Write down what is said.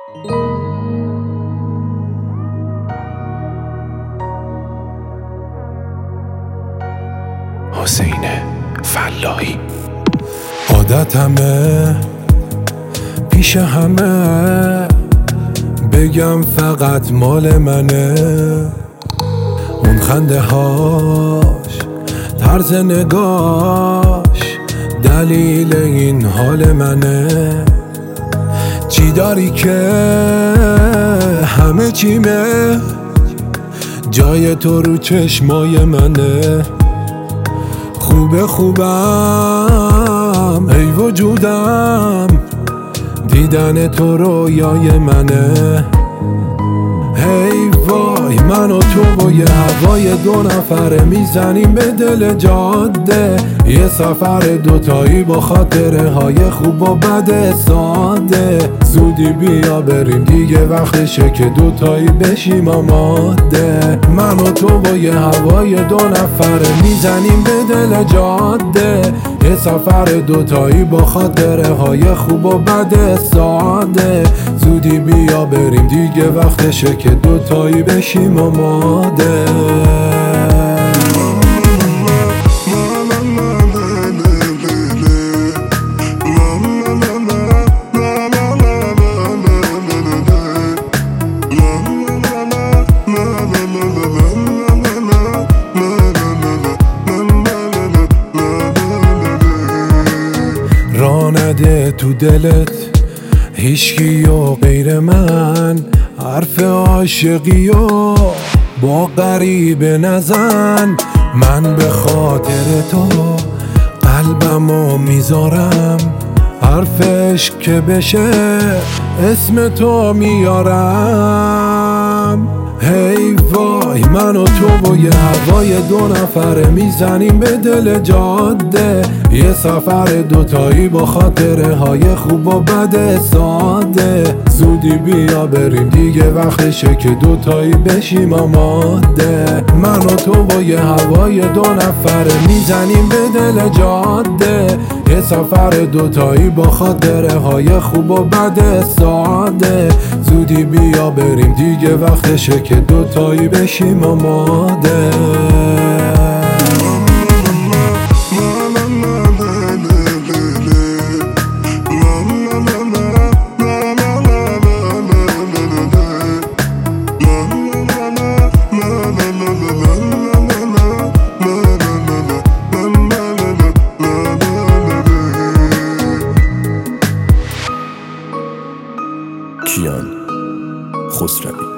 حسین فلاحی. عادتمه پیش همه بگم فقط مال منه، اون خنده هاش، طرز نگاش دلیل این حال منه. چی داری که همه چیمه، جای تو رو چشمای منه. خوبم ای وجودم، دیدن تو رویای منه. هی وای من و تو و یه هوای دو نفره میزنیم به دل جاده، یه سفر دوتایی با خاطره های خوب و بد ساده. زودی بیا بریم دیگه وقتشه که دوتایی بشیم آماده. من و تو با یه هوای دو نفره میزنیم به دل جاده، یه سفر دوتایی با خاطره های خوب و بد ساده. زودی بیا بریم دیگه وقتشه که دوتایی بشیم آماده. راه نده تو دلت هیچکی و غیر من، حرف عاشقی و با غریبه نزن. من به خاطر تو قلبمو میذارم، حرفش که بشه اسم تو میارم. هی وای من و تو و یه هوای دو نفره میزنیم به دل جاده، یه سفر دوتایی با خاطره های خوب و بد ساده. زودی بیا بریم دیگه وقتشه که دوتایی بشیم آماده. من و تو با یه هوای دو نفره میزنیم به دل جاده، یه سفر دوتایی با خاطره های خوب و بد ساده. زودی بیا بریم دیگه وقتشه که دوتایی بشیم آماده. کیان خسروی.